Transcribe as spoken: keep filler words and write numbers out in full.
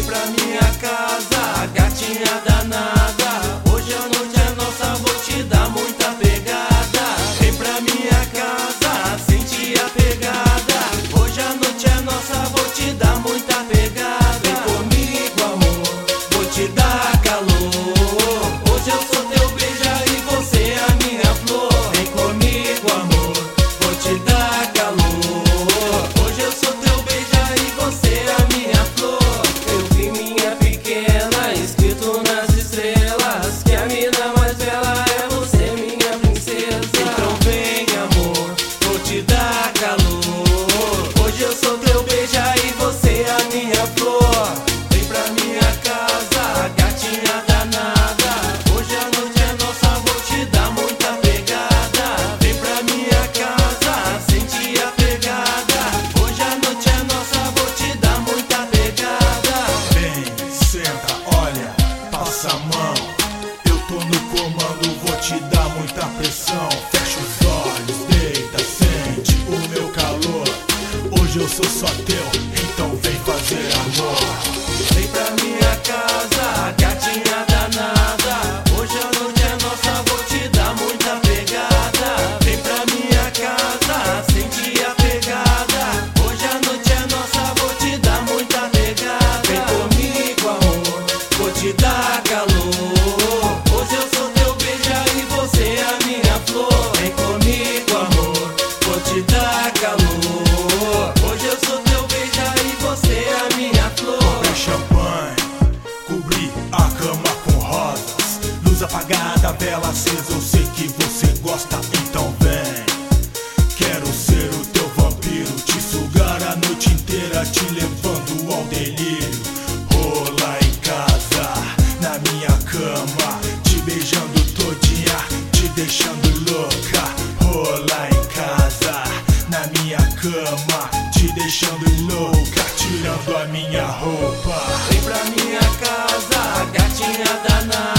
pra minha casa, gatinha danada. Hoje a noite é nossa, vou te dar muita pegada. Vem pra minha casa, sente a pegada. Hoje a noite é nossa, vou te dar muita pegada. Vem comigo, amor, vou te dar calor. Hoje eu sou teu beija e você é a minha flor. Vem comigo, amor, vou te dar calor. Hoje eu sou teu beija e você é a minha flor. Eu vi minha pequena escrito nas estrelas que a mina mais bela é você, minha princesa. Então vem, amor, vou te dar calor. Hoje eu sou teu beija e você é a minha flor. Vem pra minha casa, gatinha danada. Hoje a noite é nossa, vou te dar muita pegada. Vem pra minha casa, sente a pegada. Hoje a noite é nossa, vou te dar muita pegada. Vem, senta, olha, passa a mão. Eu tô no comando, vou te dar muita pressão. Fecha os olhos, deita, sente o meu calor. Hoje eu sou só teu, então vem fazer amor. Vem pra minha casa, gatinha danada. Hoje a noite é nossa, vou te dar muita pegada. Vem pra minha casa, sente a pegada. Hoje a noite é nossa, vou te dar muita pegada. Vem comigo, amor, vou te dar calor. Hoje eu sou teu beija e você é a minha flor. Vem comigo, amor, vou te dar calor. Hoje eu sou teu beija e você é a minha flor. Comprei champanhe, cobri a cama com rosas. Luz apagada, vela acesa, eu sei que você gosta, então vem. Quero ser o teu vampiro, te sugar a noite inteira, te levando ao delírio. Rola em casa, na minha cama, te beijando todinha, te deixando louca. Rola em casa, na minha cama, te deixando louca, tirando a minha roupa. Vem pra minha casa, gatinha danada.